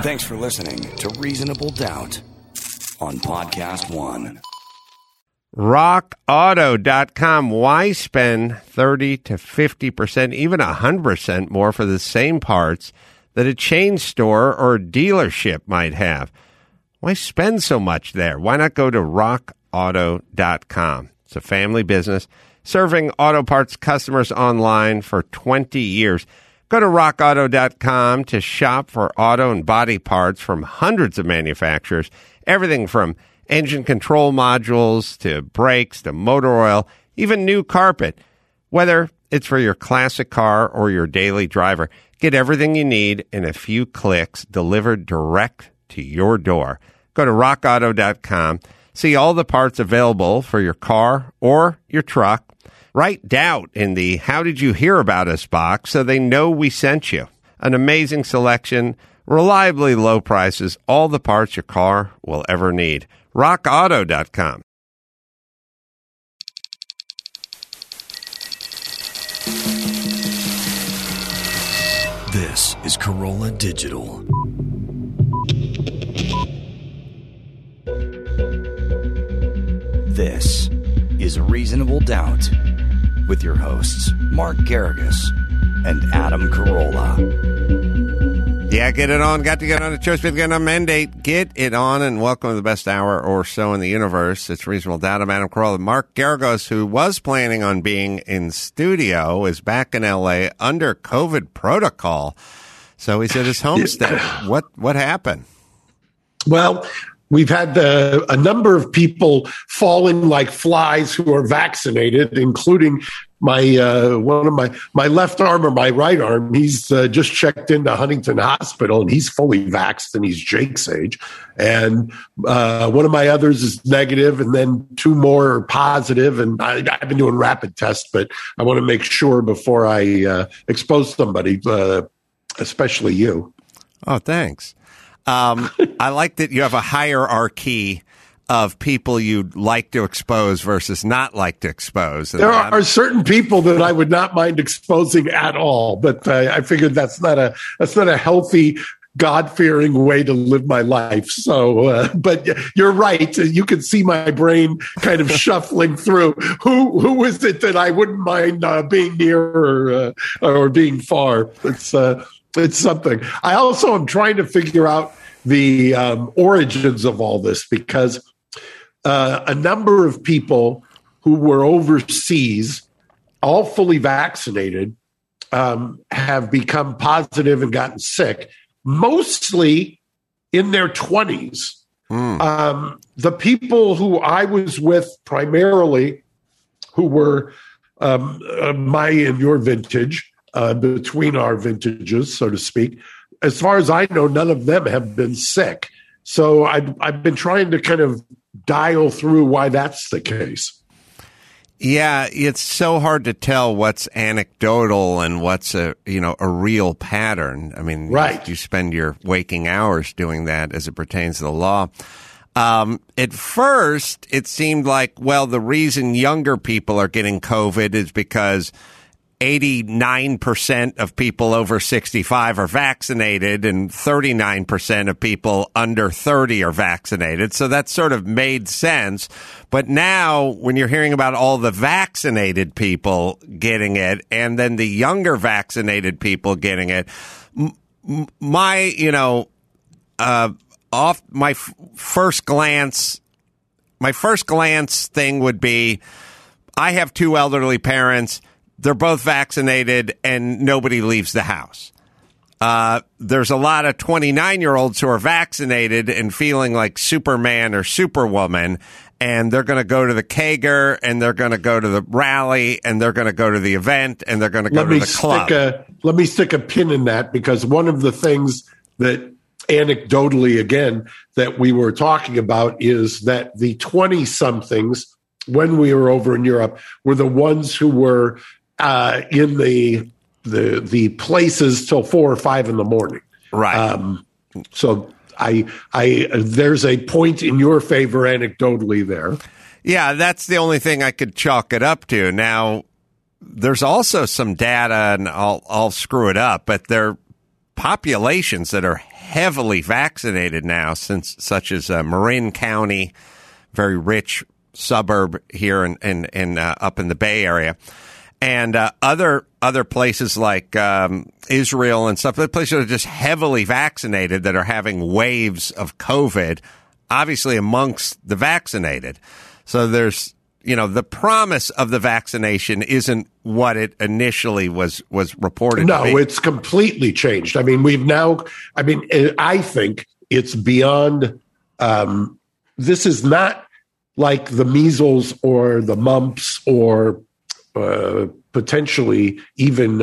Thanks for listening to Reasonable Doubt on Podcast One. RockAuto.com. Why spend 30 to 50%, even 100% more for the same parts that a chain store or dealership might have? Why spend so much there? Why not go to RockAuto.com? It's a family business serving auto parts customers online for 20 years. Go to RockAuto.com to shop for auto and body parts from hundreds of manufacturers, everything from engine control modules to brakes to motor oil, even new carpet. Whether it's for your classic car or your daily driver, get everything you need in a few clicks delivered direct to your door. Go to RockAuto.com. See all the parts available for your car or your truck. Write doubt in the How Did You Hear About Us box so they know we sent you. An amazing selection, reliably low prices, all the parts your car will ever need. RockAuto.com. This is Corolla Digital. This is Reasonable Doubt with your hosts, Mark Garrigus and Adam Carolla. Yeah, get it on. Got to get on the choice with a mandate. Get it on, and welcome to the best hour or so in the universe. It's Reasonable Doubt. I'm Adam Carolla. Mark Garrigus, who was planning on being in studio, is back in L.A. under COVID protocol. So he's at his homestead. What happened? Well, we've had a number of people falling like flies who are vaccinated, including my one of my left arm or my right arm. He's just checked into Huntington Hospital, and he's fully vaxxed, and he's Jake's age. And one of my others is negative, and then two more are positive. And I've been doing rapid tests, but I want to make sure before I expose somebody, especially you. Oh, thanks. I like that you have a hierarchy of people you'd like to expose versus not like to expose. There are certain people that I would not mind exposing at all, but I figured that's not a healthy, God-fearing way to live my life. So, but you're right. You can see my brain kind of shuffling through. Who is it that I wouldn't mind being near or being far? It's something. I also am trying to figure out the origins of all this, because a number of people who were overseas, all fully vaccinated, have become positive and gotten sick, mostly in their 20s. The people who I was with primarily, who were my and your vintage, between our vintages, so to speak, as far as I know, none of them have been sick. So I've been trying to kind of dial through why that's the case. Yeah, it's so hard to tell what's anecdotal and what's a real pattern. I mean, right. You spend your waking hours doing that as it pertains to the law. At first, it seemed like, well, the reason younger people are getting COVID is because 89% of people over 65 are vaccinated and 39% of people under 30 are vaccinated. So that sort of made sense. But now when you're hearing about all the vaccinated people getting it and then the younger vaccinated people getting it, my first glance thing would be, I have two elderly parents. They're both vaccinated and nobody leaves the house. There's a lot of 29-year-olds who are vaccinated and feeling like Superman or Superwoman, and they're going to go to the Kager, and they're going to go to the rally, and they're going to go to the event, and they're going to go to the club. Let me stick a pin in that, because one of the things that anecdotally, again, that we were talking about is that the 20-somethings, when we were over in Europe, were the ones who were in the places till 4 or 5 in the morning. Right. So I there's a point in your favor anecdotally there. Yeah, that's the only thing I could chalk it up to. Now, there's also some data, and I'll screw it up, but they're populations that are heavily vaccinated now, such as Marin County, very rich suburb here in up in the Bay Area, and other places like Israel and stuff. Places that are just heavily vaccinated that are having waves of COVID, obviously amongst the vaccinated. So there's, the promise of the vaccination isn't what it initially was reported to be. No, it's completely changed. I mean, I think it's beyond, this is not like the measles or the mumps or potentially even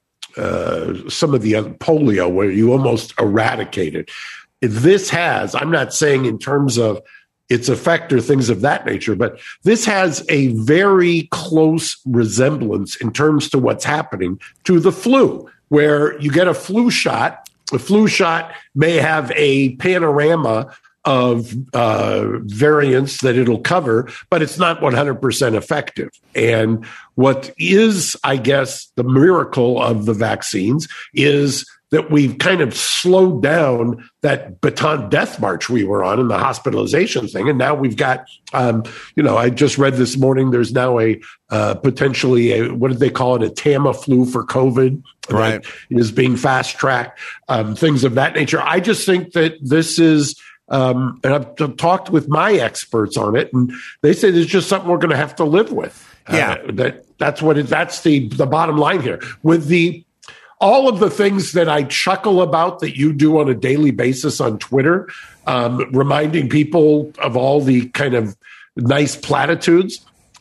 some of the other polio where you almost eradicate it. This has, I'm not saying in terms of its effect or things of that nature, but this has a very close resemblance in terms to what's happening to the flu, where you get a flu shot. The flu shot may have a panorama of variants that it'll cover, but it's not 100% effective. And what is, I guess, the miracle of the vaccines is that we've kind of slowed down that baton death march we were on in the hospitalization thing. And now we've got, I just read this morning, there's now a potentially what did they call it? A Tamiflu for COVID. Right. That is being fast tracked, things of that nature. I just think that this is, and I've talked with my experts on it, and they say there's just something we're going to have to live with. Yeah. That's the bottom line here. With all of the things that I chuckle about that you do on a daily basis on Twitter, reminding people of all the kind of nice platitudes,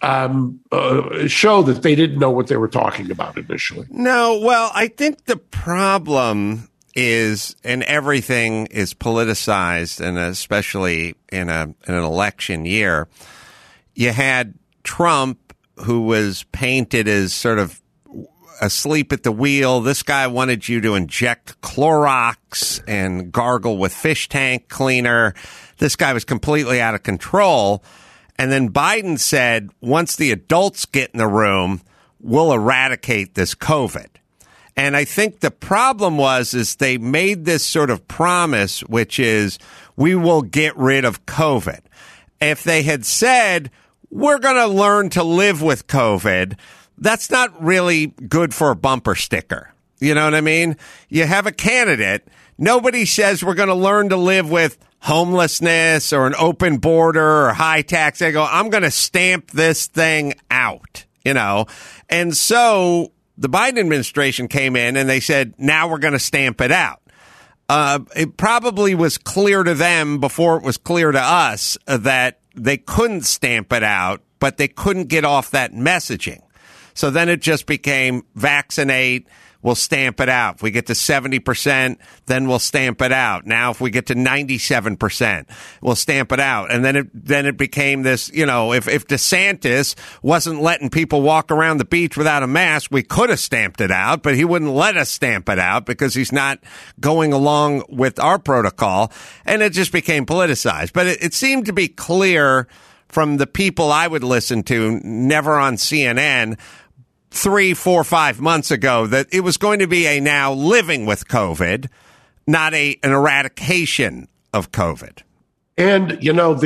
show that they didn't know what they were talking about initially. No, well, I think the problem is, and everything is politicized, and especially in an election year, you had Trump, who was painted as sort of asleep at the wheel. This guy wanted you to inject Clorox and gargle with fish tank cleaner. This guy was completely out of control. And then Biden said, once the adults get in the room, we'll eradicate this COVID. And I think the problem is they made this sort of promise, which is we will get rid of COVID. If they had said, we're going to learn to live with COVID, that's not really good for a bumper sticker. You know what I mean? You have a candidate. Nobody says we're going to learn to live with homelessness or an open border or high tax. They go, I'm going to stamp this thing out, And so the Biden administration came in and they said, now we're going to stamp it out. It probably was clear to them before it was clear to us that they couldn't stamp it out, but they couldn't get off that messaging. So then it just became vaccinate, we'll stamp it out. If we get to 70%, then we'll stamp it out. Now, if we get to 97%, we'll stamp it out. And then it became this, if DeSantis wasn't letting people walk around the beach without a mask, we could have stamped it out, but he wouldn't let us stamp it out because he's not going along with our protocol. And it just became politicized. But it seemed to be clear from the people I would listen to, never on CNN, 3, 4, 5 months ago, that it was going to be a now living with COVID, not an eradication of COVID. And,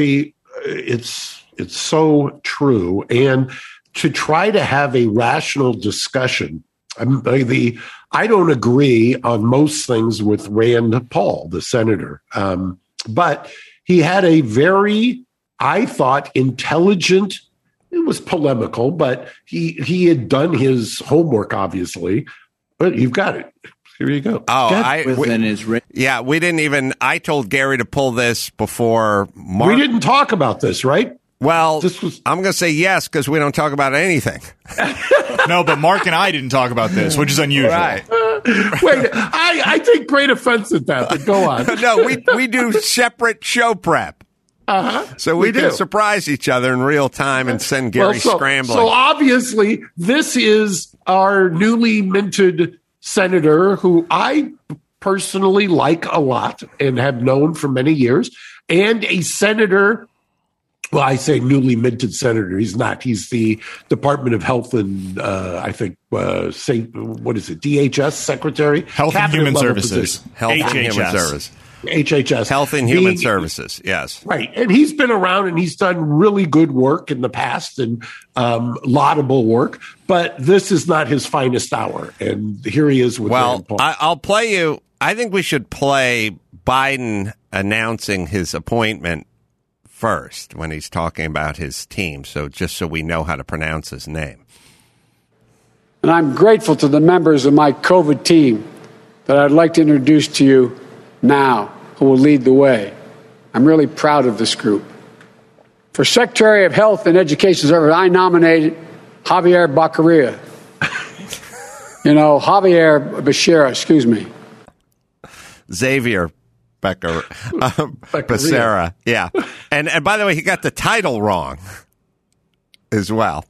it's so true. And to try to have a rational discussion, I don't agree on most things with Rand Paul, the senator. But he had a very, I thought, intelligent. It was polemical, but he had done his homework, obviously. But you've got it. Here you go. We didn't even. I told Gary to pull this before Mark. We didn't talk about this, right? Well, I'm going to say yes because we don't talk about anything. No, but Mark and I didn't talk about this, which is unusual. Right. Wait, I take great offense at that, but go on. No, we do separate show prep. Uh-huh. So we did surprise each other in real time and send Gary scrambling. So obviously, this is our newly minted senator who I personally like a lot and have known for many years, and a senator Well, I say newly minted senator. He's not. He's the Department of Health and I think say what is it? DHS secretary, Health and Human Services, Health and Human Services. HHS. Health and Human Services, yes. Right. And he's been around and he's done really good work in the past and laudable work, but this is not his finest hour. And here he is with Rand Paul. I'll play you. I think we should play Biden announcing his appointment first when he's talking about his team, just so we know how to pronounce his name. And I'm grateful to the members of my COVID team that I'd like to introduce to you now, who will lead the way. I'm really proud of this group. For Secretary of Health and Education Service, I nominated Javier Becerra. Javier Becerra, excuse me. Xavier Becerra, yeah. And by the way, he got the title wrong as well.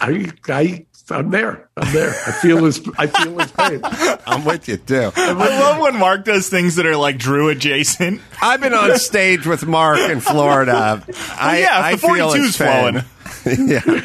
I'm there. I feel his pain. I'm with you too. I love when Mark does things that are like Drew adjacent. I've been on stage with Mark in Florida. The 42's flowing. Yeah.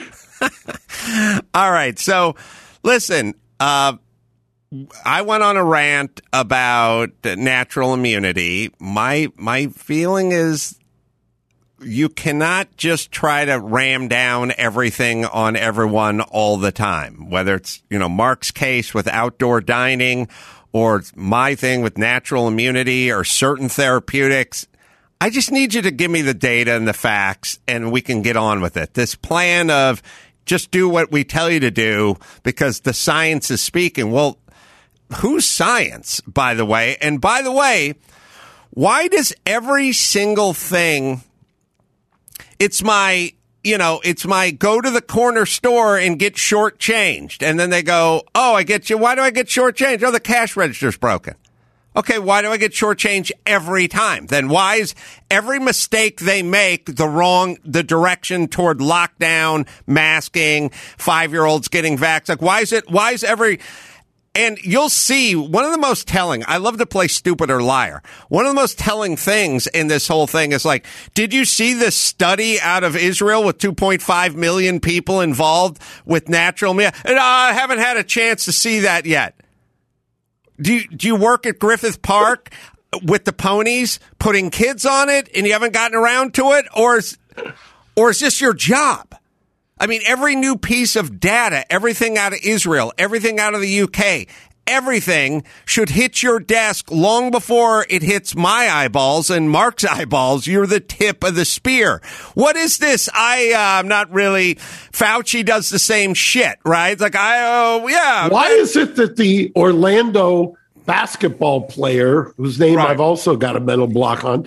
All right. So, listen. I went on a rant about natural immunity. My feeling is you cannot just try to ram down everything on everyone all the time, whether it's, Mark's case with outdoor dining or it's my thing with natural immunity or certain therapeutics. I just need you to give me the data and the facts and we can get on with it. This plan of just do what we tell you to do because the science is speaking. Well, whose science, by the way? And by the way, why does every single thing... It's my go to the corner store and get shortchanged. And then they go, oh, I get you. Why do I get shortchanged? Oh, the cash register's broken. Okay, why do I get shortchanged every time? Then why is every mistake they make the direction toward lockdown, masking, 5-year-olds getting vaxxed? Like, why is every... And you'll see one of the most telling, I love to play stupid or liar. One of the most telling things in this whole thing is like, did you see this study out of Israel with 2.5 million people involved with natural media? I haven't had a chance to see that yet. Do you work at Griffith Park with the ponies putting kids on it and you haven't gotten around to it? Or is this your job? I mean, every new piece of data, everything out of Israel, everything out of the UK, everything should hit your desk long before it hits my eyeballs and Mark's eyeballs. You're the tip of the spear. What is this? I'm not really. Fauci does the same shit, right? It's like, yeah. Why is it that the Orlando basketball player, whose name I've also got a mental block on,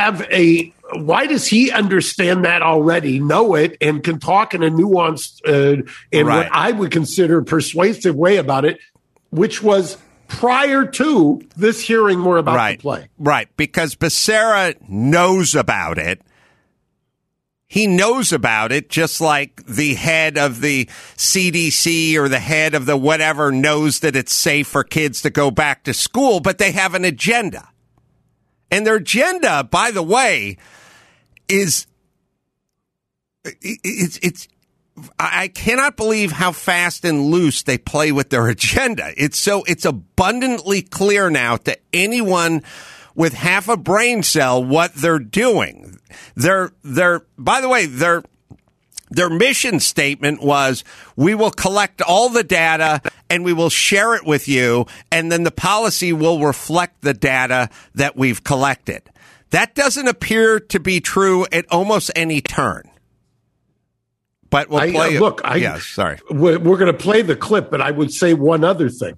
why does he understand that already, know it, and can talk in a nuanced and what I would consider persuasive way about it, which was prior to this hearing we're about to play? Right, because Becerra knows about it. He knows about it just like the head of the CDC or the head of the whatever knows that it's safe for kids to go back to school, but they have an agenda. And their agenda, by the way, is I cannot believe how fast and loose they play with their agenda. It's abundantly clear now to anyone with half a brain cell what they're doing. By the way, their mission statement was, we will collect all the data and we will share it with you, and then the policy will reflect the data that we've collected. That doesn't appear to be true at almost any turn. But we'll play it. Sorry. We're going to play the clip, but I would say one other thing.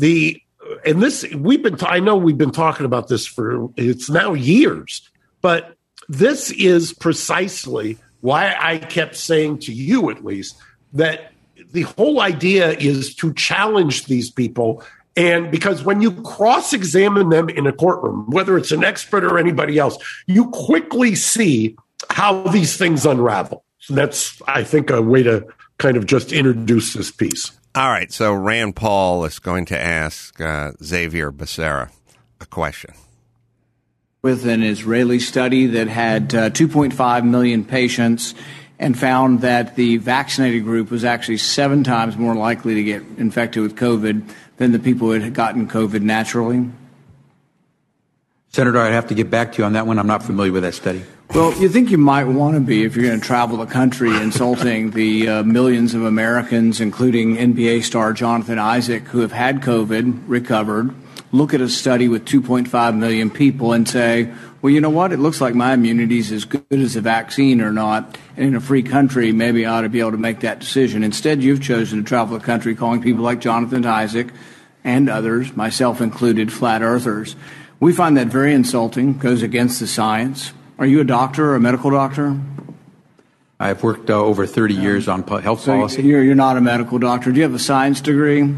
I know we've been talking about this it's now years, but this is precisely why I kept saying to you, at least, that the whole idea is to challenge these people. And because when you cross-examine them in a courtroom, whether it's an expert or anybody else, you quickly see how these things unravel. So that's, I think, a way to kind of just introduce this piece. All right. So Rand Paul is going to ask Xavier Becerra a question. with an Israeli study that had 2.5 million patients and found that the vaccinated group was actually 7 times more likely to get infected with COVID than the people who had gotten COVID naturally? Senator, I'd have to get back to you on that one. I'm not familiar with that study. Well, you think you might want to be if you're going to travel the country insulting the millions of Americans, including NBA star Jonathan Isaac, who have had COVID, recovered, look at a study with 2.5 million people and say, well, you know what? It looks like my immunity is as good as a vaccine or not. And in a free country, maybe I ought to be able to make that decision. Instead, you've chosen to travel the country calling people like Jonathan Isaac and others, myself included, flat earthers. We find that very insulting, goes against the science. Are you a doctor or a medical doctor? I've worked over 30 years on health policy. You're not a medical doctor. Do you have a science degree?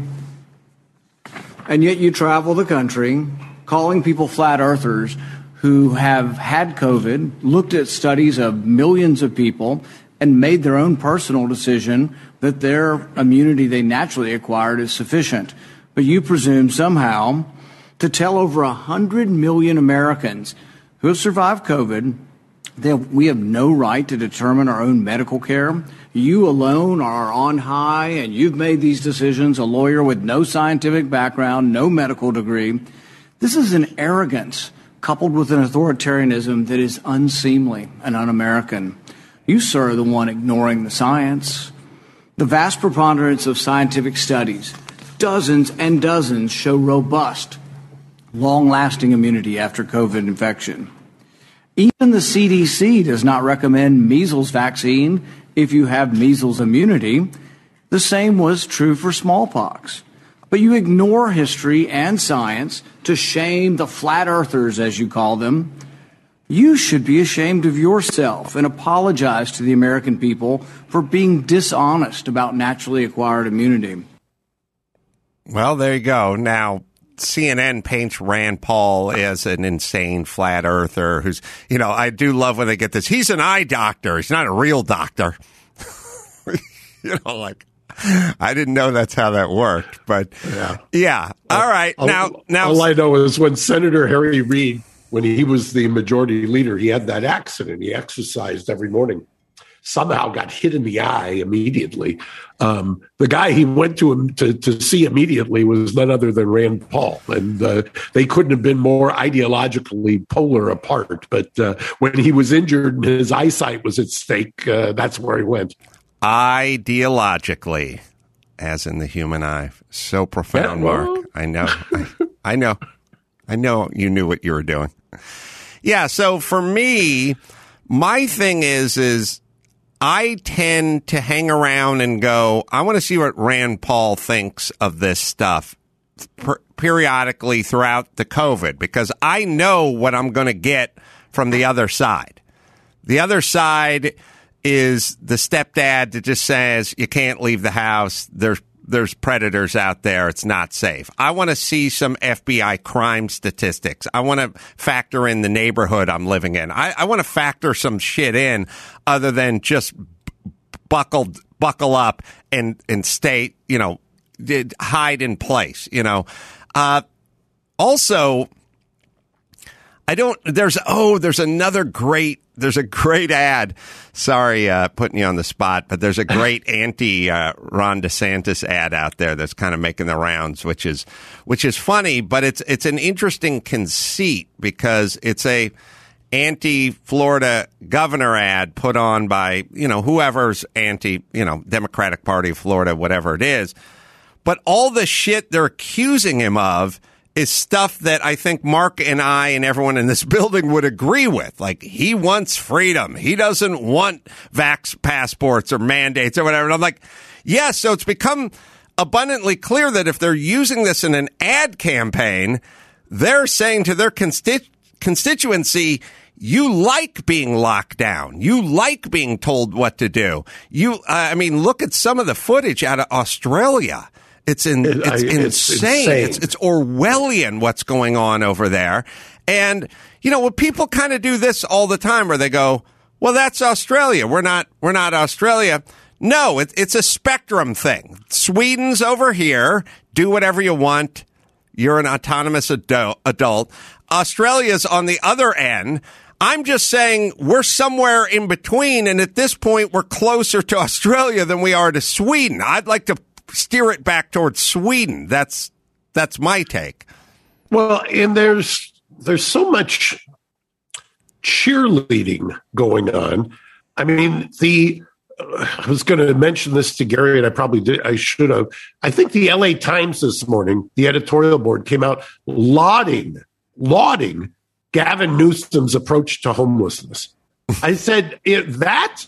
And yet you travel the country calling people flat earthers who have had COVID, looked at studies of millions of people, and made their own personal decision that their immunity they naturally acquired is sufficient. But you presume somehow to tell over 100 million Americans who have survived COVID that we have no right to determine our own medical care. You alone are on high, and you've made these decisions, a lawyer with no scientific background, no medical degree. This is an arrogance coupled with an authoritarianism that is unseemly and un-American. You, sir, are the one ignoring the science. The vast preponderance of scientific studies, dozens and dozens, show robust, long-lasting immunity after COVID infection. Even the CDC does not recommend measles vaccine if you have measles immunity. The same was true for smallpox. But you ignore history and science to shame the flat earthers, as you call them. You should be ashamed of yourself and apologize to the American people for being dishonest about naturally acquired immunity. Well, there you go. Now, CNN paints Rand Paul as an insane flat earther who's, you know, I do love when they get this. He's an eye doctor. He's not a real doctor. You know, like, I didn't know that's how that worked, but yeah. All right. Now, all I know is when Senator Harry Reid, when he was the majority leader, he had that accident. He exercised every morning. Somehow got hit in the eye immediately. The guy he went to him to see immediately was none other than Rand Paul. And they couldn't have been more ideologically polar apart. But when he was injured and his eyesight was at stake, that's where he went. Ideologically, as in the human eye. So profound, Mark. I know. I know you knew what you were doing. Yeah, so for me, my thing is I tend to hang around and go, I want to see what Rand Paul thinks of this stuff periodically throughout the COVID, because I know what I'm going to get from the other side. The other side is the stepdad that just says you can't leave the house. There's predators out there. It's not safe. I want to see some FBI crime statistics. I want to factor in the neighborhood I'm living in. I want to factor some shit in other than just buckle up and stay, you know, hide in place, you know. Also, there's a great ad. Sorry, putting you on the spot, but there's a great anti-Ron DeSantis ad out there that's kind of making the rounds, which is funny, but it's an interesting conceit because it's a anti-Florida governor ad put on by, you know, whoever's Democratic Party of Florida, whatever it is. But all the shit they're accusing him of is stuff that I think Mark and I and everyone in this building would agree with. Like, he wants freedom. He doesn't want vax passports or mandates or whatever. And I'm like, yes, so it's become abundantly clear that if they're using this in an ad campaign, they're saying to their constituency, you like being locked down. You like being told what to do. Look at some of the footage out of Australia. It's insane. It's Orwellian what's going on over there. And, you know, when people kind of do this all the time where they go, well, that's Australia. We're not Australia. No, it's a spectrum thing. Sweden's over here. Do whatever you want. You're an autonomous adult. Australia's on the other end. I'm just saying we're somewhere in between, and at this point, we're closer to Australia than we are to Sweden. I'd like to steer it back towards Sweden. That's my take. Well, and there's so much cheerleading going on. I mean, I was going to mention this to Gary, and I should have. I think the LA Times this morning, the editorial board came out lauding Gavin Newsom's approach to homelessness. I said that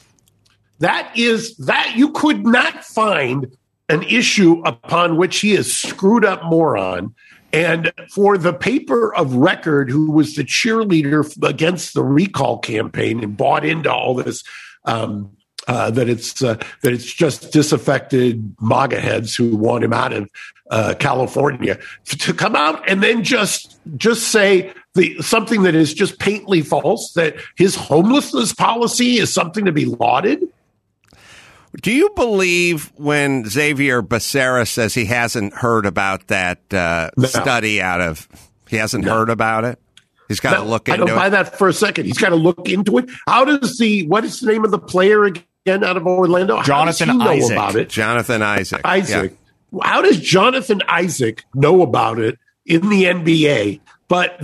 you could not find an issue upon which he is screwed up moron. And for the paper of record, who was the cheerleader against the recall campaign and bought into all this, that it's just disaffected MAGA heads who want him out of California, to come out and then just say something that is just patently false, that his homelessness policy is something to be lauded. Do you believe when Xavier Becerra says he hasn't heard about that study he hasn't heard about it? He's got to look into it. I don't buy that for a second. He's got to look into it. What is the name of the player again out of Orlando? Jonathan Isaac. About it? Jonathan Isaac. Yeah. How does Jonathan Isaac know about it in the NBA? But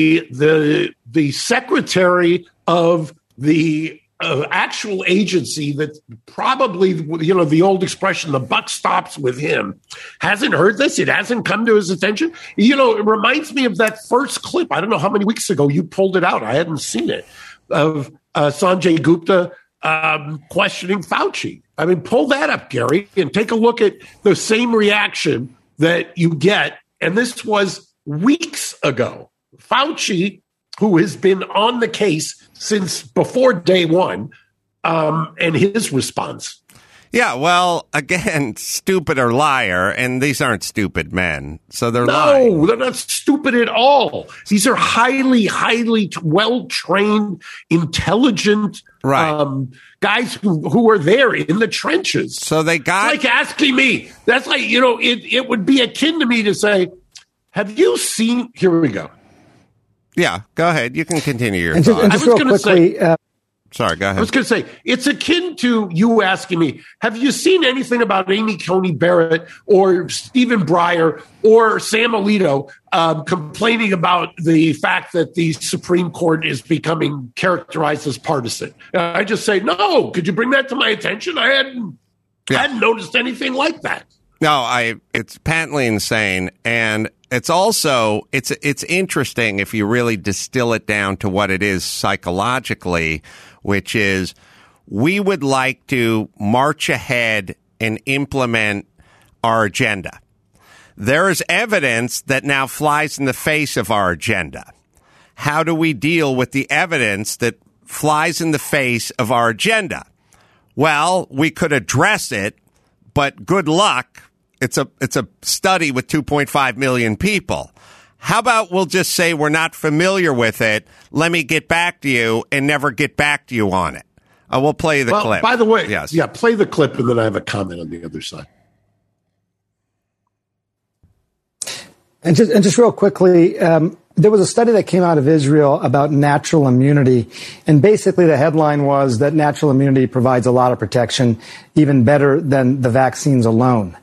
the secretary of the actual agency that probably, the old expression, the buck stops with him, hasn't heard this. It hasn't come to his attention. It reminds me of that first clip. I don't know how many weeks ago you pulled it out. I hadn't seen it, of Sanjay Gupta questioning Fauci. I mean, pull that up, Gary, and take a look at the same reaction that you get. And this was weeks ago. Fauci, who has been on the case since before day one, and his response. Yeah, well, again, stupid or liar, and these aren't stupid men, so they're lying. No, they're not stupid at all. These are highly, highly well-trained, intelligent guys who are there in the trenches. So they got... It's like asking me. That's like, it would be akin to me to say, have you seen... Here we go. Yeah, go ahead. You can continue your thought. I was going to say... Sorry, go ahead. I was going to say, it's akin to you asking me, have you seen anything about Amy Coney Barrett or Stephen Breyer or Sam Alito complaining about the fact that the Supreme Court is becoming characterized as partisan? I just say, no, could you bring that to my attention? I hadn't noticed anything like that. No, it's patently insane. And it's also, it's interesting if you really distill it down to what it is psychologically, which is we would like to march ahead and implement our agenda. There is evidence that now flies in the face of our agenda. How do we deal with the evidence that flies in the face of our agenda? Well, we could address it, but good luck. It's a study with 2.5 million people. How about we'll just say we're not familiar with it. Let me get back to you and never get back to you on it. We'll play the clip. By the way, yes. Yeah, play the clip and then I have a comment on the other side. And just real quickly, there was a study that came out of Israel about natural immunity. And basically the headline was that natural immunity provides a lot of protection, even better than the vaccines alone.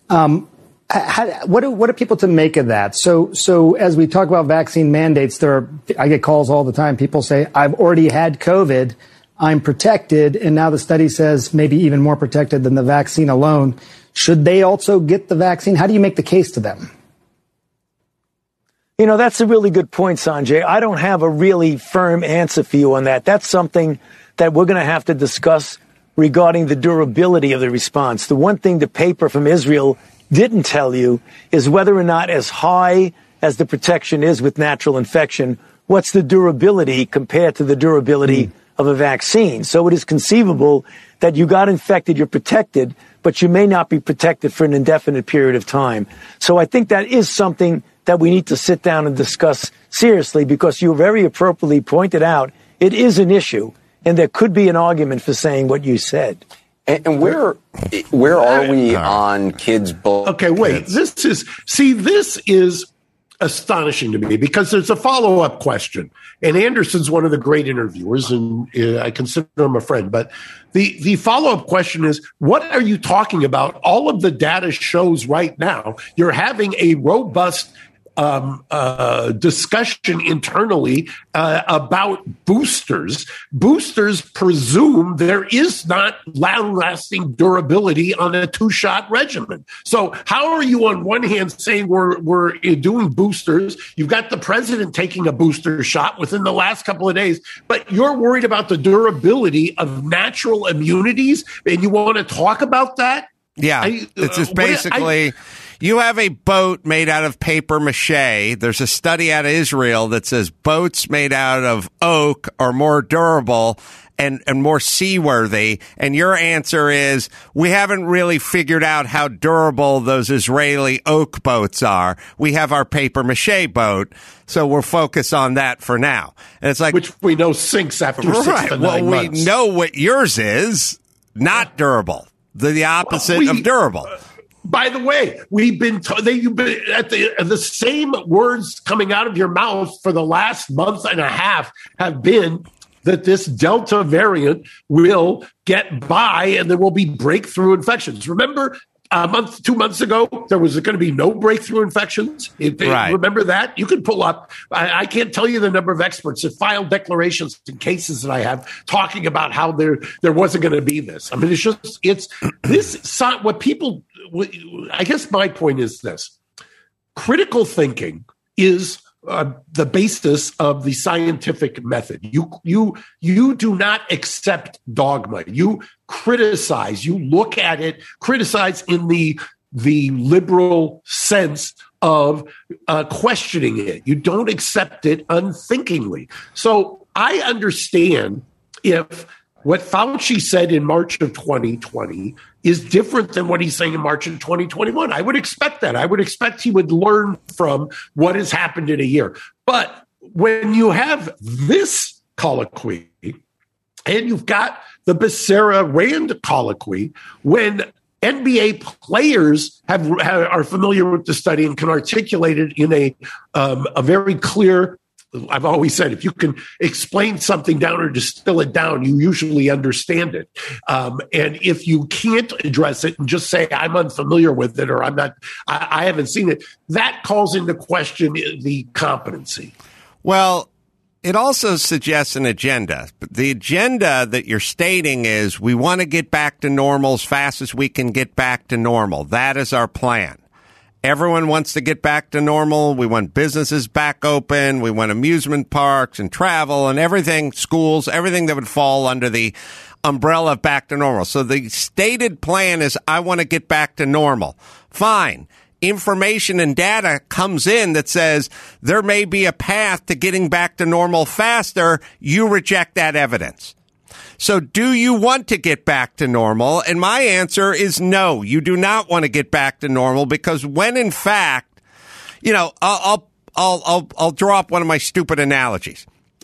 What are people to make of that? So as we talk about vaccine mandates, I get calls all the time. People say, I've already had COVID. I'm protected. And now the study says maybe even more protected than the vaccine alone. Should they also get the vaccine? How do you make the case to them? That's a really good point, Sanjay. I don't have a really firm answer for you on that. That's something that we're going to have to discuss regarding the durability of the response. The one thing the paper from Israel didn't tell you is whether or not, as high as the protection is with natural infection, what's the durability compared to the durability of a vaccine. So it is conceivable that you got infected, you're protected, but you may not be protected for an indefinite period of time. So I think that is something that we need to sit down and discuss seriously, because you very appropriately pointed out it is an issue. And there could be an argument for saying what you said. And where are we on kids? Okay, wait. This is astonishing to me because there's a follow-up question. And Anderson's one of the great interviewers, and I consider him a friend. But the follow-up question is, what are you talking about? All of the data shows right now you're having a robust discussion internally about boosters. Boosters presume there is not long-lasting durability on a 2-shot regimen. So how are you on one hand saying we're doing boosters? You've got the president taking a booster shot within the last couple of days, but you're worried about the durability of natural immunities, and you want to talk about that? Yeah, it's just basically... You have a boat made out of paper mache. There's a study out of Israel that says boats made out of oak are more durable and more seaworthy. And your answer is, we haven't really figured out how durable those Israeli oak boats are. We have our paper mache boat, so we're focused on that for now. And it's like, which we know sinks after 6 to 9 months. We know what yours is, not durable. The opposite of durable. By the way, you've been at the same words coming out of your mouth for the last month and a half have been that this Delta variant will get by and there will be breakthrough infections. Remember, 2 months ago, there was going to be no breakthrough infections. Right. Remember that? You can pull up. I can't tell you the number of experts that filed declarations in cases that I have talking about how there wasn't going to be this. I mean, it's this. What people. I guess my point is this: critical thinking is the basis of the scientific method. You do not accept dogma. You criticize. You look at it. Criticize in the liberal sense of questioning it. You don't accept it unthinkingly. So I understand if what Fauci said in March of 2020 is different than what he's saying in March of 2021. I would expect that. I would expect he would learn from what has happened in a year. But when you have this colloquy and you've got the Becerra-Rand colloquy, when NBA players are familiar with the study and can articulate it in a very clear. I've always said, if you can explain something down or distill it down, you usually understand it. And if you can't address it and just say, I'm unfamiliar with it or I haven't seen it, that calls into question the competency. Well, it also suggests an agenda. The agenda that you're stating is we want to get back to normal as fast as we can get back to normal. That is our plan. Everyone wants to get back to normal. We want businesses back open. We want amusement parks and travel and everything, schools, everything that would fall under the umbrella of back to normal. So the stated plan is, I want to get back to normal. Fine. Information and data comes in that says there may be a path to getting back to normal faster. You reject that evidence. So do you want to get back to normal? And my answer is no, you do not want to get back to normal, because when in fact, I'll draw up one of my stupid analogies.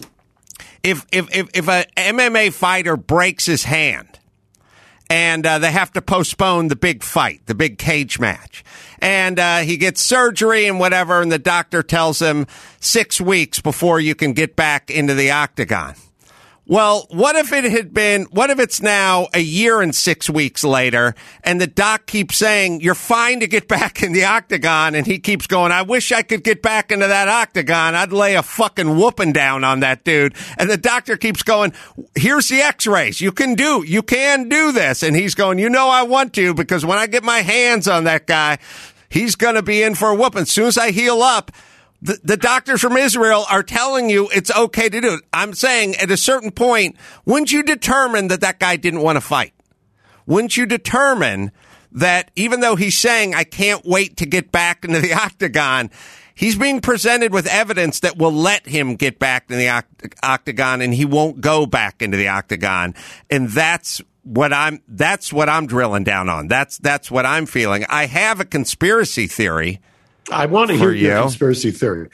If a MMA fighter breaks his hand and they have to postpone the big fight, the big cage match, and he gets surgery and whatever, and the doctor tells him 6 weeks before you can get back into the octagon. Well, what if it's now a year and 6 weeks later, and the doc keeps saying, you're fine to get back in the octagon, and he keeps going, I wish I could get back into that octagon. I'd lay a fucking whooping down on that dude. And the doctor keeps going, here's the x-rays. You can do this. And he's going, I want to, because when I get my hands on that guy, he's going to be in for a whooping. As soon as I heal up, the doctors from Israel are telling you it's okay to do it. I'm saying at a certain point, wouldn't you determine that guy didn't want to fight? Wouldn't you determine that even though he's saying, I can't wait to get back into the octagon, he's being presented with evidence that will let him get back in the octagon, and he won't go back into the octagon. And that's what I'm drilling down on. That's what I'm feeling. I have a conspiracy theory. I want to hear your conspiracy theory.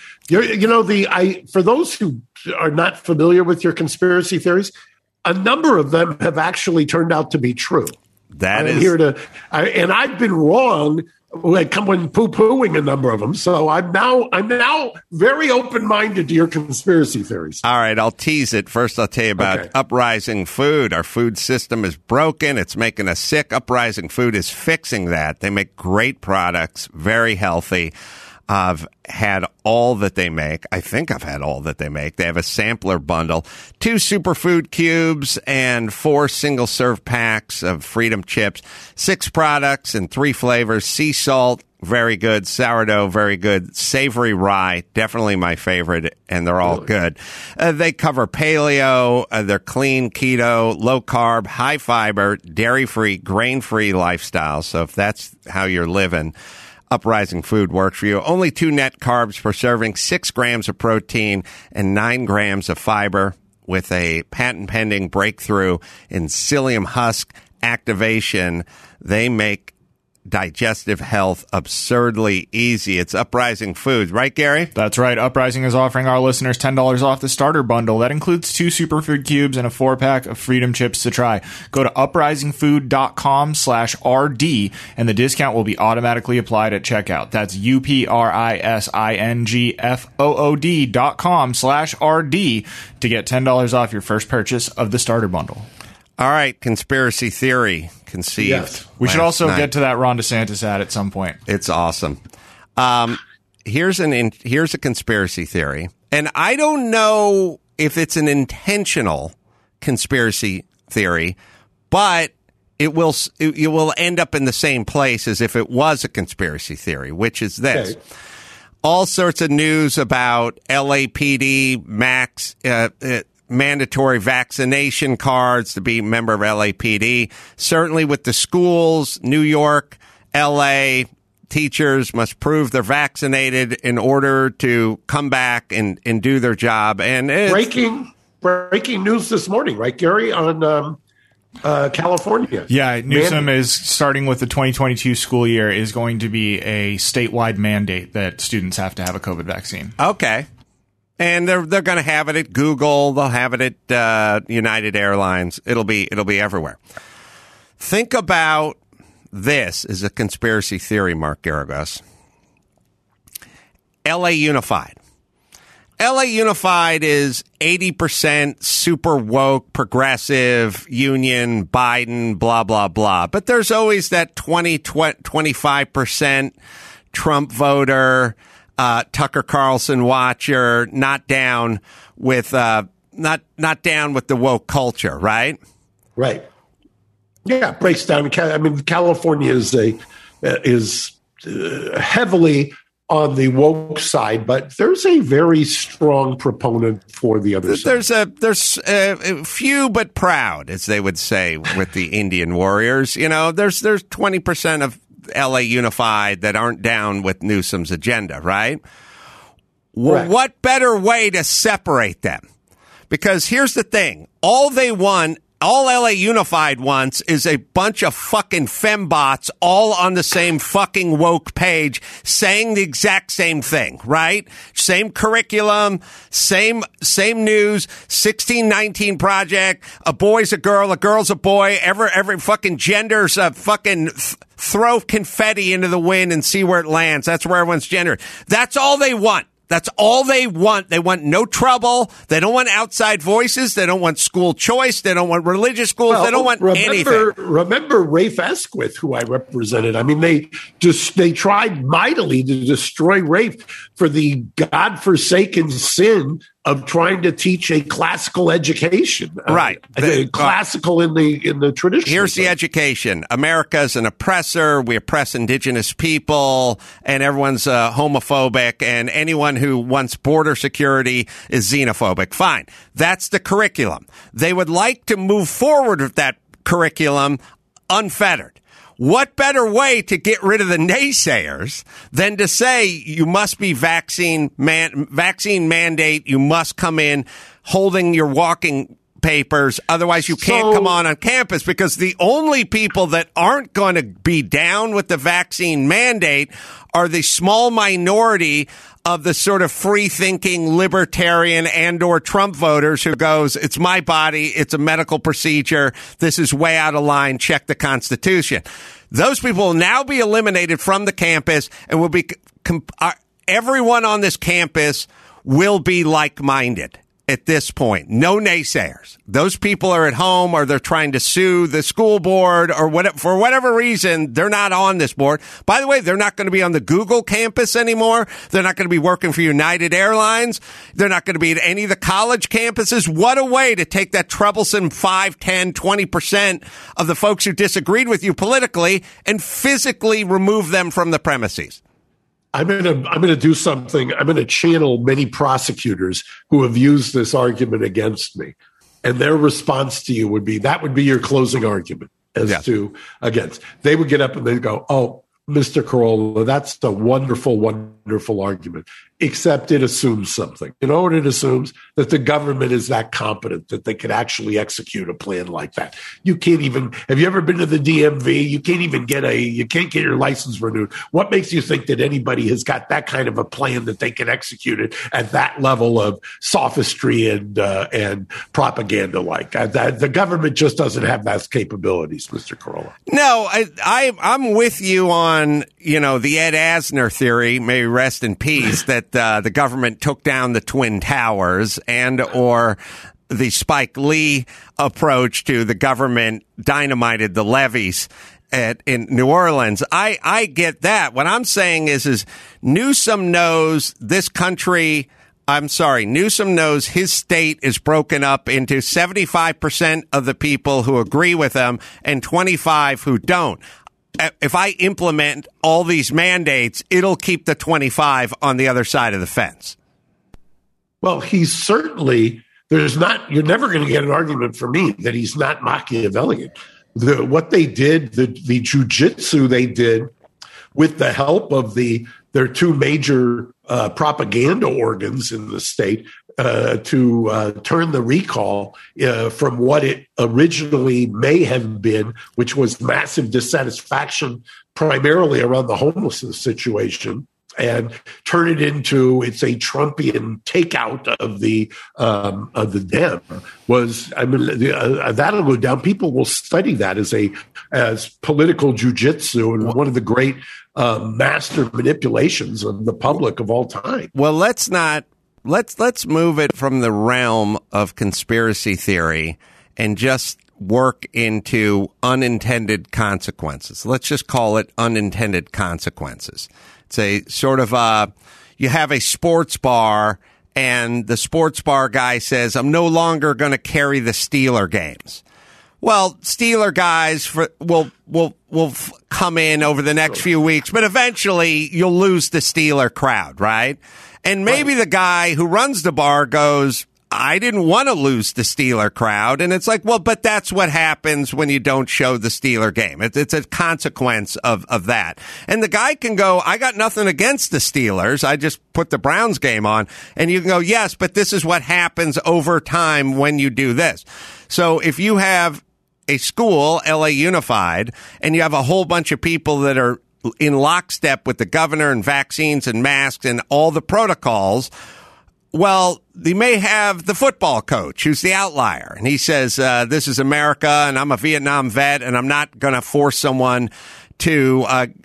For those who are not familiar with your conspiracy theories, a number of them have actually turned out to be true. I'm here to, and I've been wrong when poo-pooing a number of them. So I'm now very open-minded to your conspiracy theories. All right, I'll tease it. First, I'll tell you about Uprising Food. Our food system is broken. It's making us sick. Uprising Food is fixing that. They make great products, very healthy. I've had all that they make. I think I've had all that they make. They have a sampler bundle, 2 superfood cubes and 4 single-serve packs of Freedom chips, 6 products and 3 flavors. Sea salt, very good. Sourdough, very good. Savory rye, definitely my favorite, and they're all good. They cover paleo. They're clean, keto, low-carb, high-fiber, dairy-free, grain-free lifestyle. So if that's how you're living, Uprising Food works for you. Only 2 net carbs per serving, 6 grams of protein, and 9 grams of fiber with a patent-pending breakthrough in psyllium husk activation. They make digestive health absurdly easy. It's Uprising Foods, right, Gary? That's right. Uprising is offering our listeners $10 off the starter bundle. That includes 2 superfood cubes and a 4-pack of Freedom chips to try. Go to uprisingfood.com/RD and the discount will be automatically applied at checkout. That's uprisingfood.com/RD to get $10 off your first purchase of the starter bundle. All right, conspiracy theory conceived. Yes. We should also get to that Ron DeSantis ad at some point. It's awesome. Here's a conspiracy theory, and I don't know if it's an intentional conspiracy theory, but it will end up in the same place as if it was a conspiracy theory, which is this. Okay. All sorts of news about LAPD max mandatory vaccination cards to be a member of LAPD. Certainly with the schools, New York, LA, teachers must prove they're vaccinated in order to come back and do their job. And breaking news this morning, right, Gary, on California. Yeah, Newsom is starting with the 2022 school year is going to be a statewide mandate that students have to have a COVID vaccine. Okay. And they're going to have it at Google. They'll have it at United Airlines. It'll be everywhere. Think about this as a conspiracy theory, Mark Garagos. LA Unified. LA Unified is 80% super woke, progressive, union, Biden, blah, blah, blah. But there's always that 25% Trump voter, Tucker Carlson watcher, not down with the woke culture, right? Right. Yeah, it breaks down. I mean, California is heavily on the woke side, but there's a very strong proponent for the other side. There's few but proud, as they would say with the Indian warriors. You know, there's 20% of LA Unified that aren't down with Newsom's agenda, right? Well, what better way to separate them? Because here's the thing. All LA Unified wants is a bunch of fucking fembots all on the same fucking woke page saying the exact same thing, right? Same curriculum, same news, 1619 Project, a boy's a girl, a girl's a boy, every fucking gender's a fucking throw confetti into the wind and see where it lands. That's where everyone's gendered. That's all they want. That's all they want. They want no trouble. They don't want outside voices. They don't want school choice. They don't want religious schools. They don't want anything. Remember Rafe Esquith, who I represented. I mean, they tried mightily to destroy Rafe for the godforsaken sin of trying to teach a classical education. Right. Classical in the tradition. Here's the education. America's an oppressor. We oppress indigenous people, and everyone's homophobic, and anyone who wants border security is xenophobic. Fine. That's the curriculum. They would like to move forward with that curriculum unfettered. What better way to get rid of the naysayers than to say you must be vaccine mandate, you must come in holding your walking papers, otherwise you can't come on campus, because the only people that aren't going to be down with the vaccine mandate are the small minority of the sort of free-thinking libertarian and or Trump voters who goes, it's my body, it's a medical procedure, this is way out of line, check the Constitution. Those people will now be eliminated from the campus and will be everyone on this campus will be like-minded at this point. No naysayers. Those people are at home or they're trying to sue the school board or whatever, for whatever reason, they're not on this board. By the way, they're not going to be on the Google campus anymore. They're not going to be working for United Airlines. They're not going to be at any of the college campuses. What a way to take that troublesome 5, 10, 20% of the folks who disagreed with you politically and physically remove them from the premises. I'm gonna do something. I'm gonna channel many prosecutors who have used this argument against me, and their response to you would be your closing argument to against. They would get up and they'd go, "Oh, Mr. Carolla, that's a wonderful, wonderful argument, except it assumes something. You know what it assumes? That the government is that competent that they could actually execute a plan like that. You can't even, have you ever been to the DMV? You can't get your license renewed. What makes you think that anybody has got that kind of a plan that they can execute it at that level of sophistry and propaganda like? The government just doesn't have those capabilities, Mr. Carolla. No, I'm with you on, the Ed Asner theory, may rest in peace, that the government took down the Twin Towers and or the Spike Lee approach to the government dynamited the levees in New Orleans. I get that. What I'm saying is Newsom knows Newsom knows his state is broken up into 75% of the people who agree with him and 25 who don't. If I implement all these mandates, it'll keep the 25 on the other side of the fence. Well, you're never going to get an argument from me that he's not Machiavellian. What they did, the jujitsu they did with the help of their two major propaganda organs in the state, to turn the recall from what it originally may have been, which was massive dissatisfaction primarily around the homelessness situation, and turn it into it's a Trumpian takeout of the Dem that'll go down. People will study that as political jujitsu and one of the great master manipulations of the public of all time. Well, let's move it from the realm of conspiracy theory and just work into unintended consequences. Let's just call it unintended consequences. It's a sort of you have a sports bar and the sports bar guy says, I'm no longer going to carry the Steeler games. Well, Steeler guys will come in over the next few weeks, but eventually you'll lose the Steeler crowd, right? And maybe the guy who runs the bar goes, I didn't want to lose the Steeler crowd. And it's like, well, but that's what happens when you don't show the Steeler game. It's a consequence of that. And the guy can go, I got nothing against the Steelers. I just put the Browns game on. And you can go, yes, but this is what happens over time when you do this. So if you have a school, LA Unified, and you have a whole bunch of people that are in lockstep with the governor and vaccines and masks and all the protocols, well, they may have the football coach who's the outlier. And he says, this is America and I'm a Vietnam vet and I'm not going to force someone to,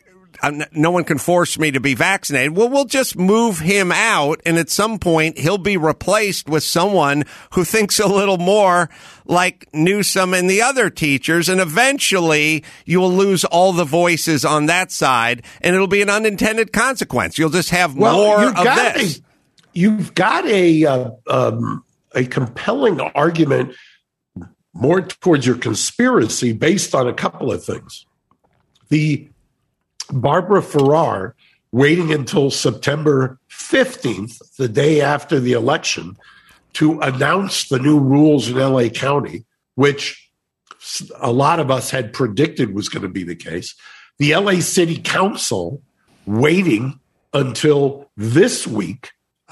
no one can force me to be vaccinated. Well, we'll just move him out. And at some point he'll be replaced with someone who thinks a little more like Newsom and the other teachers. And eventually you will lose all the voices on that side and it'll be an unintended consequence. You'll just have more of this. You've got a compelling argument more towards your conspiracy based on a couple of things. The Barbara Ferrer waiting until September 15th, the day after the election, to announce the new rules in LA County, which a lot of us had predicted was going to be the case. The LA City Council waiting until this week,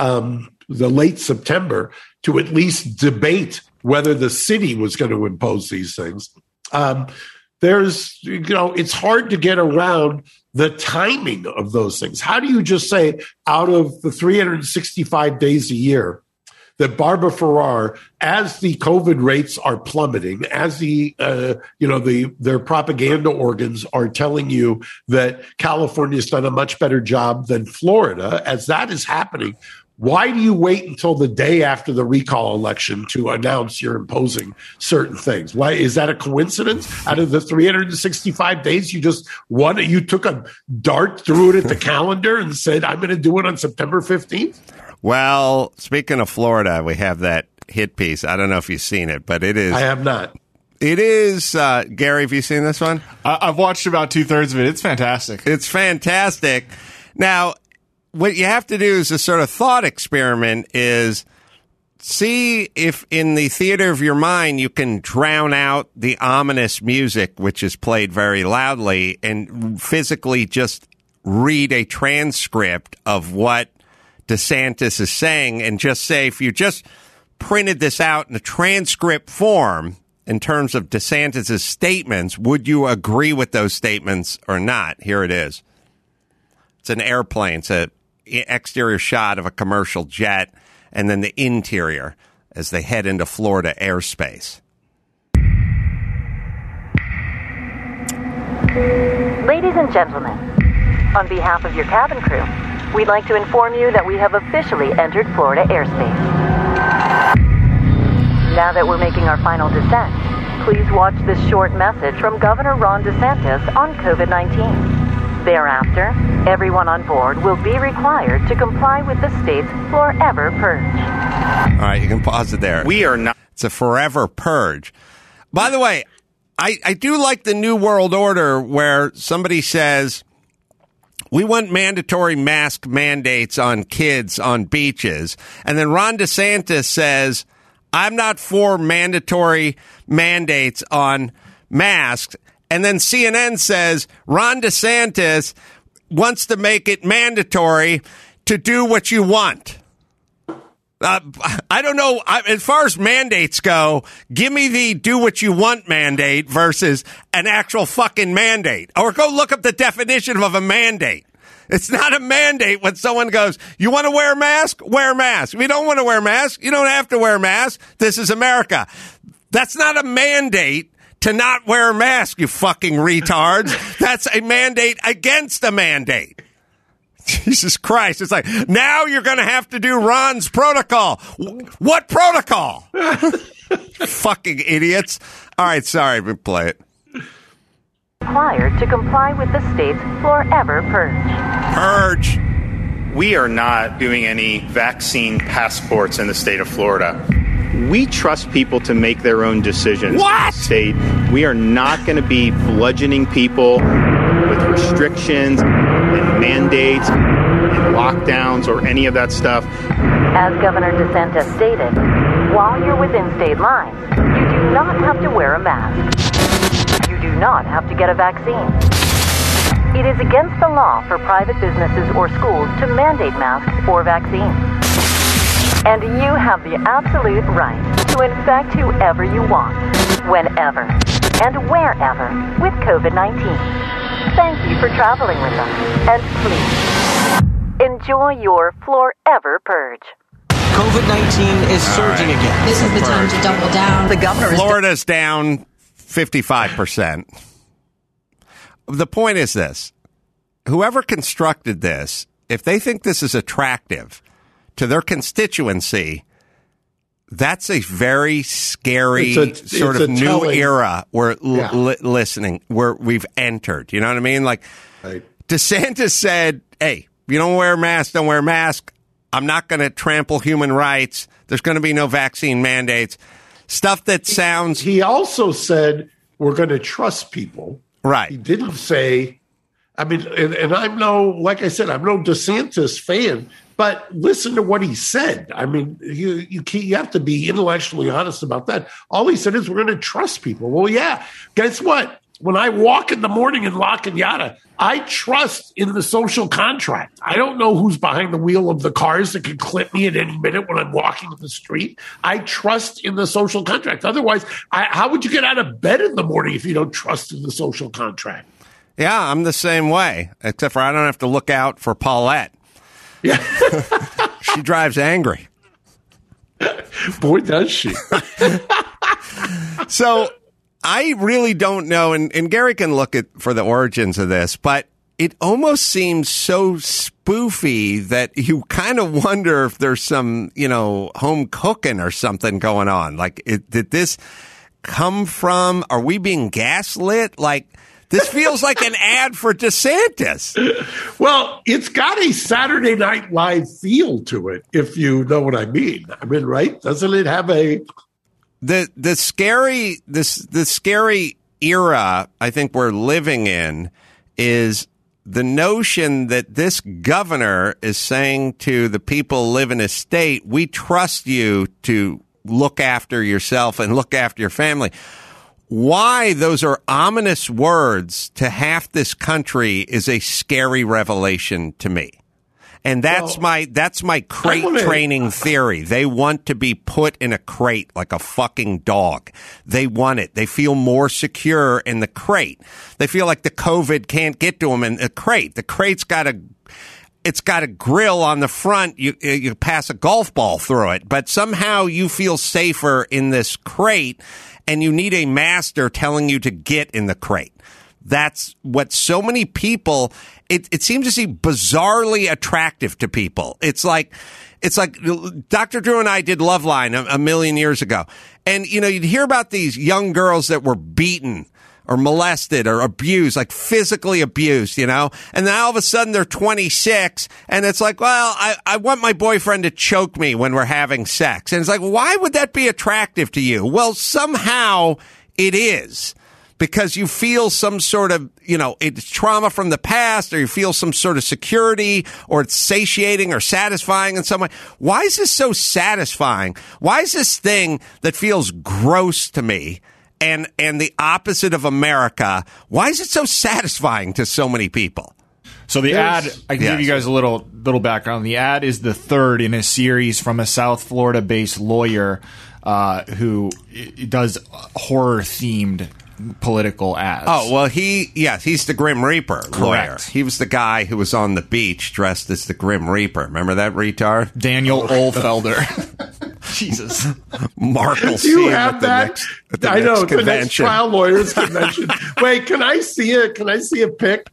the late September, to at least debate whether the city was going to impose these things. It's hard to get around the timing of those things. How do you just say out of the 365 days a year that Barbara Ferrer, as the COVID rates are plummeting, as their propaganda organs are telling you that California's done a much better job than Florida, as that is happening, why do you wait until the day after the recall election to announce you're imposing certain things? Why is that a coincidence? Out of the 365 days, you took a dart, threw it at the calendar, and said, "I'm going to do it on September 15th." Well, speaking of Florida, we have that hit piece. I don't know if you've seen it, but it is. I have not. It is. Gary, have you seen this one? I've watched about 2/3 of it. It's fantastic. It's fantastic. Now, what you have to do is a sort of thought experiment is see if in the theater of your mind you can drown out the ominous music, which is played very loudly, and physically just read a transcript of what DeSantis is saying and just say, if you just printed this out in a transcript form in terms of DeSantis's statements, would you agree with those statements or not? Here it is. It's an airplane. It's an exterior shot of a commercial jet, and then the interior as they head into Florida airspace. Ladies and gentlemen, on behalf of your cabin crew, we'd like to inform you that we have officially entered Florida airspace. Now that we're making our final descent, please watch this short message from Governor Ron DeSantis on COVID-19. Thereafter, everyone on board will be required to comply with the state's forever purge. All right, you can pause it there. We are not. It's a forever purge. By the way, I do like the New World Order where somebody says, we want mandatory mask mandates on kids on beaches. And then Ron DeSantis says, I'm not for mandatory mandates on masks. And then CNN says Ron DeSantis wants to make it mandatory to do what you want. I don't know. As far as mandates go, give me the do what you want mandate versus an actual fucking mandate. Or go look up the definition of a mandate. It's not a mandate when someone goes, you want to wear a mask? Wear a mask. If you don't want to wear a mask, you don't have to wear a mask. This is America. That's not a mandate to not wear a mask, you fucking retards. That's a mandate against a mandate. Jesus Christ. It's like, now you're going to have to do Ron's protocol. What protocol? Fucking idiots. All right, sorry, but play it. Required to comply with the state's forever purge. Purge. We are not doing any vaccine passports in the state of Florida. We trust people to make their own decisions. What? State. We are not going to be bludgeoning people with restrictions and mandates and lockdowns or any of that stuff. As Governor DeSantis stated, while you're within state lines, you do not have to wear a mask. You do not have to get a vaccine. It is against the law for private businesses or schools to mandate masks or vaccines. And you have the absolute right to infect whoever you want, whenever, and wherever with COVID-19. Thank you for traveling with us, and please, enjoy your forever purge. COVID-19 is surging again. This is the time to double down. The governor Florida's down 55%. The point is this. Whoever constructed this, if they think this is attractive to their constituency, that's a very scary sort of new era where listening, where we've entered. You know what I mean? Like, right. DeSantis said, hey, you don't wear a mask, don't wear a mask. I'm not going to trample human rights. There's going to be no vaccine mandates. Stuff that sounds... He also said we're going to trust people. Right. He didn't say... I mean, and I'm like I said, I'm no DeSantis fan, but listen to what he said. I mean, you have to be intellectually honest about that. All he said is we're going to trust people. Well, yeah. Guess what? When I walk in the morning in La Cañada, I trust in the social contract. I don't know who's behind the wheel of the cars that can clip me at any minute when I'm walking in the street. I trust in the social contract. Otherwise, how would you get out of bed in the morning if you don't trust in the social contract? Yeah, I'm the same way, except for I don't have to look out for Paulette. Yeah. She drives angry. Boy, does she. So I really don't know, and Gary can look for the origins of this, but it almost seems so spoofy that you kind of wonder if there's some, home cooking or something going on. Like, did this come from, are we being gaslit? Like, this feels like an ad for DeSantis. Well, it's got a Saturday Night Live feel to it, if you know what I mean. I mean, right? Doesn't it have the scary era I think we're living in is the notion that this governor is saying to the people who live in his state, we trust you to look after yourself and look after your family. Why those are ominous words to half this country is a scary revelation to me. And that's my crate training theory. They want to be put in a crate like a fucking dog. They want it. They feel more secure in the crate. They feel like the COVID can't get to them in the crate. The crate's got a grill on the front. You pass a golf ball through it, but somehow you feel safer in this crate, and you need a master telling you to get in the crate. That's what so many people, it seems to seem bizarrely attractive to people. It's like Dr. Drew and I did Loveline a million years ago. And, you'd hear about these young girls that were beaten or molested or abused, like physically abused, and then all of a sudden they're 26 and it's like, well, I want my boyfriend to choke me when we're having sex. And it's like, why would that be attractive to you? Well, somehow it is. Because you feel some sort of, it's trauma from the past, or you feel some sort of security, or it's satiating or satisfying in some way. Why is this so satisfying? Why is this thing that feels gross to me and the opposite of America, why is it so satisfying to so many people? So the ad, I can give you guys a little background. The ad is the third in a series from a South Florida-based lawyer who does horror-themed political ads. Oh, well, he's the Grim Reaper lawyer. Correct. He was the guy who was on the beach dressed as the Grim Reaper. Remember that retard? Daniel Ohlfelder. Jesus. Mark will Do you see him have at the that? next, at the I next know, convention. the next trial lawyers convention. Wait, can I see a pic?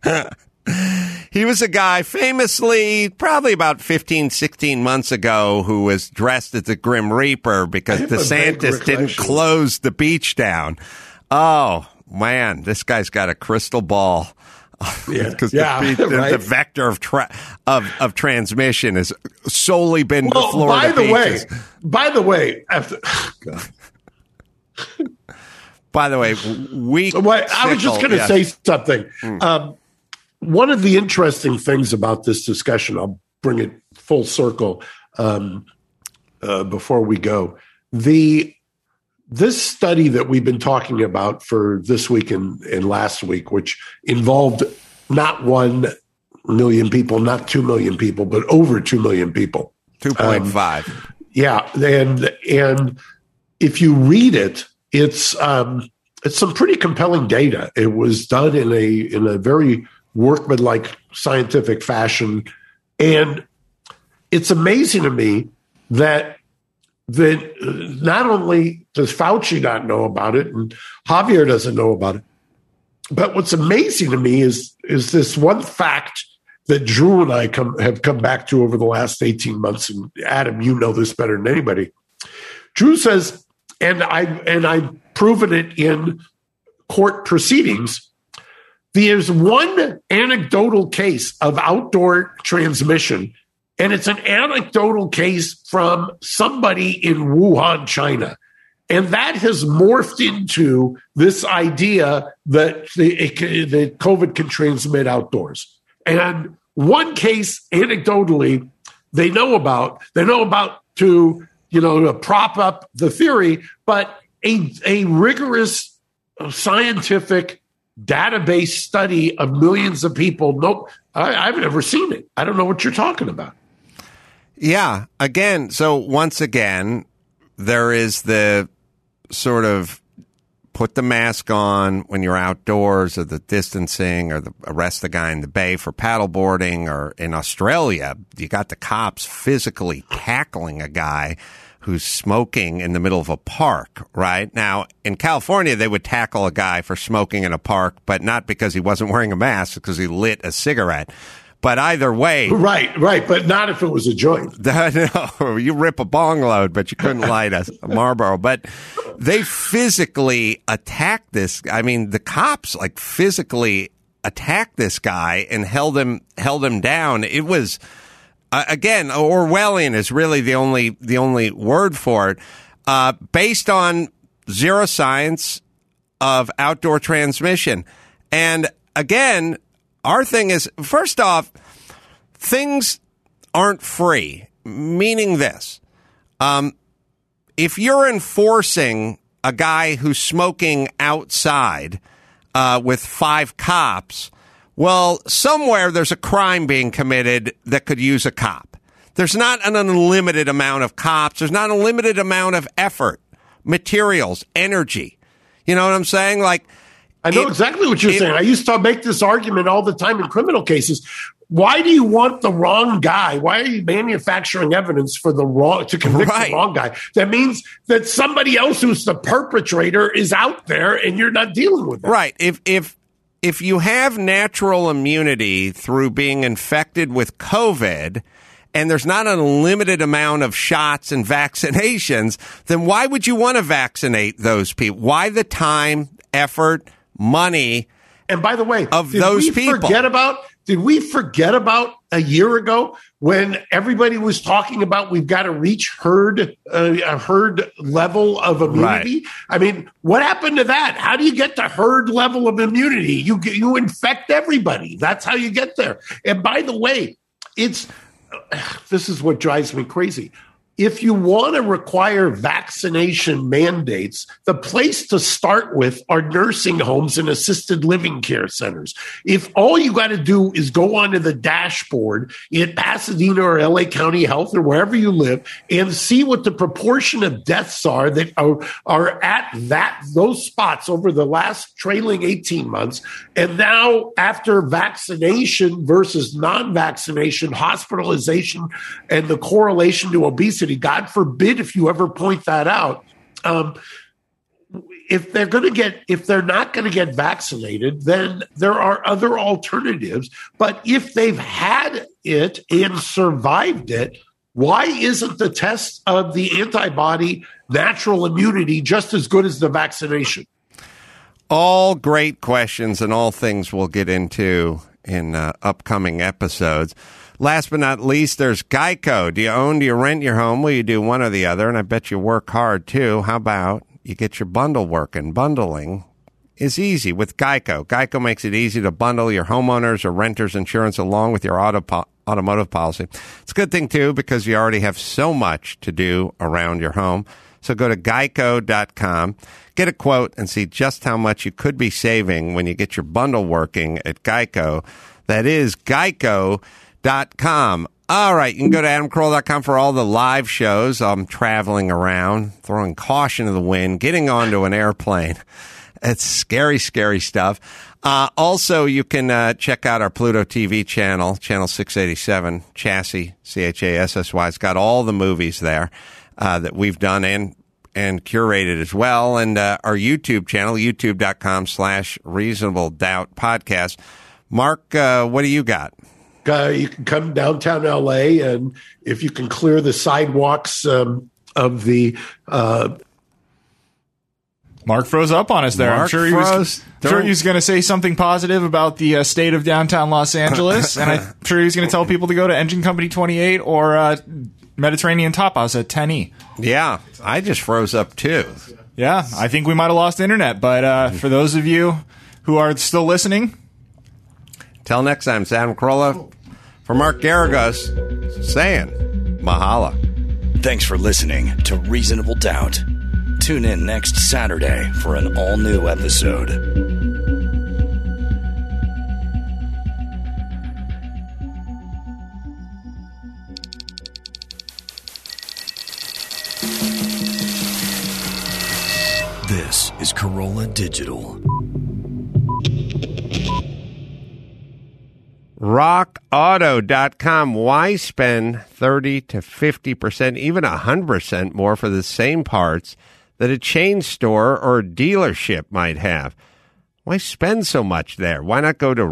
He was a guy famously, probably about 15, 16 months ago, who was dressed as the Grim Reaper because DeSantis didn't close the beach down. Oh, man, this guy's got a crystal ball. Because the vector of transmission has solely been to Florida beaches. By the way, I was just going to say something. One of the interesting things about this discussion, I'll bring it full circle before we go. This study that we've been talking about for this week and last week, which involved not 1 million people, not 2 million people, but over 2 million people. 2.5. Yeah. And if you read it, it's some pretty compelling data. It was done in a very workmanlike scientific fashion. And it's amazing to me that not only does Fauci not know about it and Javier doesn't know about it, but what's amazing to me is this one fact that Drew and I have come back to over the last 18 months. And Adam, you know this better than anybody. Drew says, and I've proven it in court proceedings, there's one anecdotal case of outdoor transmission, and it's an anecdotal case from somebody in Wuhan, China. And that has morphed into this idea that that COVID can transmit outdoors. And one case, anecdotally, they know about to prop up the theory, but a rigorous scientific database study of millions of people. Nope, I've never seen it. I don't know what you're talking about. Yeah. Again, so once again, there is the sort of put the mask on when you're outdoors, or the distancing, or arrest the guy in the bay for paddleboarding. Or in Australia, you got the cops physically tackling a guy who's smoking in the middle of a park, right? Now, in California, they would tackle a guy for smoking in a park, but not because he wasn't wearing a mask, because he lit a cigarette. But either way. Right. But not if it was a joint. No, you rip a bong load, but you couldn't light a Marlboro. But they physically attacked this. I mean, the cops like physically attacked this guy and held him down. It was, again, Orwellian is really the only word for it. Based on zero science of outdoor transmission. And again, our thing is, first off, things aren't free, meaning this. If you're enforcing a guy who's smoking outside with 5 cops, well, somewhere there's a crime being committed that could use a cop. There's not an unlimited amount of cops. There's not a limited amount of effort, materials, energy. You know what I'm saying? Like, I know exactly what you're saying. I used to make this argument all the time in criminal cases. Why do you want the wrong guy? Why are you manufacturing evidence for the wrong to convict the wrong guy? That means that somebody else who's the perpetrator is out there, and you're not dealing with it. Right. If you have natural immunity through being infected with COVID, and there's not an unlimited amount of shots and vaccinations, then why would you want to vaccinate those people? Why the time, effort, money, and by the way, of those people? Did we forget about a year ago when everybody was talking about we've got to reach a herd level of immunity? Right. I mean, what happened to that? How do you get to herd level of immunity? You infect everybody. That's how you get there. And by the way, this is what drives me crazy. If you want to require vaccination mandates, the place to start with are nursing homes and assisted living care centers. If all you got to do is go onto the dashboard in Pasadena or LA County Health or wherever you live and see what the proportion of deaths are that are at those spots over the last trailing 18 months, and now after vaccination versus non-vaccination, hospitalization, and the correlation to obesity, God forbid if you ever point that out. If they're not going to get vaccinated, then there are other alternatives. But if they've had it and survived it, why isn't the test of the antibody natural immunity just as good as the vaccination? All great questions and all things we'll get into in upcoming episodes. Last but not least, there's Geico. Do you own, do you rent your home? Well, you do one or the other, and I bet you work hard, too. How about you get your bundle working? Bundling is easy with Geico. Geico makes it easy to bundle your homeowners or renters insurance along with your automotive policy. It's a good thing, too, because you already have so much to do around your home. So go to geico.com, get a quote, and see just how much you could be saving when you get your bundle working at Geico. That is Geico.com. All right, you can go to adamcarolla.com for all the live shows. I'm traveling around, throwing caution to the wind, getting onto an airplane. It's scary, scary stuff. Also, you can check out our Pluto TV channel, channel 687, Chassis, CHASSY. It's got all the movies there that we've done and curated as well. And our YouTube channel, youtube.com/Reasonable Doubt Podcast. Mark, what do you got? You can come downtown LA, and if you can clear the sidewalks of the Mark froze up on us there. I'm sure he was going to say something positive about the state of downtown Los Angeles, and I'm sure he was going to tell people to go to Engine Company 28 or Mediterranean Tapas at 10E. Yeah, I just froze up too. Yeah, I think we might have lost internet, but for those of you who are still listening, till next time, it's Adam Carolla for Mark Garagos saying Mahala. Thanks for listening to Reasonable Doubt. Tune in next Saturday for an all-new episode. This is Corolla Digital. RockAuto.com. Why spend 30 to 50%, even 100% more for the same parts that a chain store or dealership might have? Why spend so much there? Why not go to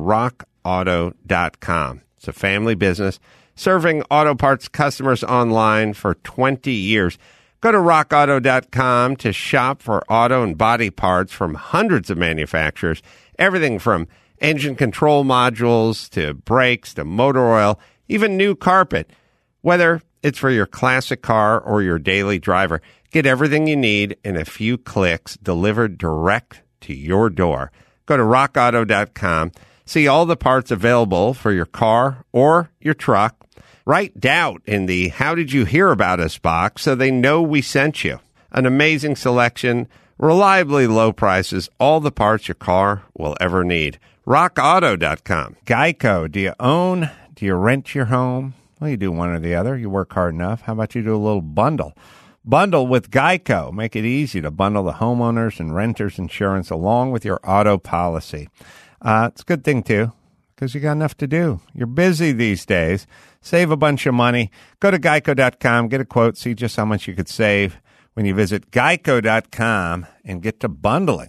RockAuto.com? It's a family business serving auto parts customers online for 20 years. Go to RockAuto.com to shop for auto and body parts from hundreds of manufacturers, everything from engine control modules to brakes to motor oil, even new carpet. Whether it's for your classic car or your daily driver, get everything you need in a few clicks delivered direct to your door. Go to RockAuto.com. See all the parts available for your car or your truck. Write doubt in the How Did You Hear About Us box so they know we sent you. An amazing selection, reliably low prices, all the parts your car will ever need. RockAuto.com. Geico. Do you own? Do you rent your home? Well, you do one or the other. You work hard enough. How about you do a little bundle? Bundle with Geico. Make it easy to bundle the homeowners and renters insurance along with your auto policy. It's a good thing, too, because you got enough to do. You're busy these days. Save a bunch of money. Go to Geico.com, get a quote, see just how much you could save when you visit Geico.com and get to bundling.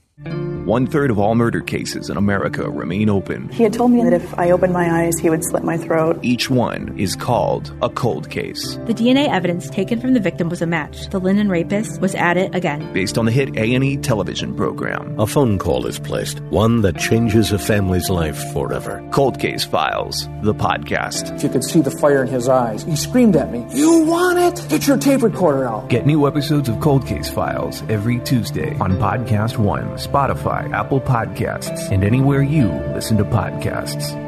1/3 of all murder cases in America remain open. He had told me that if I opened my eyes, he would slit my throat. Each one is called a cold case. The DNA evidence taken from the victim was a match. The Linden rapist was at it again. Based on the hit A&E television program. A phone call is placed, one that changes a family's life forever. Cold Case Files, the podcast. If you could see the fire in his eyes, he screamed at me, "You want it? Get your tape recorder out." Get new episodes of Cold Case Files every Tuesday on Podcast One, Spotify, Apple Podcasts, and anywhere you listen to podcasts.